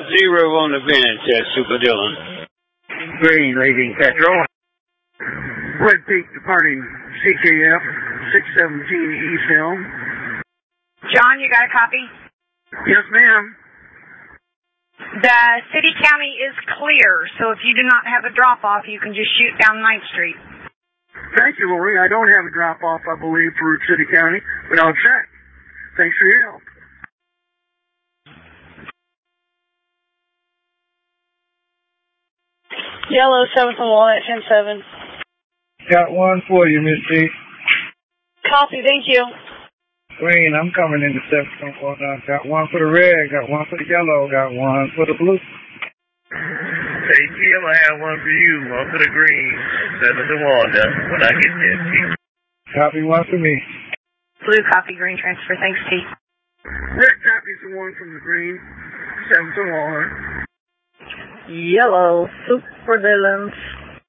0 on the bench at Super Dillon. Green leaving Petrol. Red Peak departing CKF 617 East Hill. John, you got a copy? Yes, ma'am. The city county is clear, so if you do not have a drop-off, you can just shoot down 9th Street. Thank you, Lori. I don't have a drop-off, I believe, for City County, but I'll check. Thanks for your help. Yellow, 7th and Walnut, 10-7. Got one for you, Miss G. Copy, thank you. Green, I'm coming into 7th and Walnut. Got one for the red, got one for the yellow, got one for the blue. Hey, Jim, I have one for you, one for the green, 7th and Walnut, when I get there, T. Copy one for me. Blue copy, green transfer. Thanks, T. Red copies the one from the green, 7th and Walnut. Yellow, Super Dillon.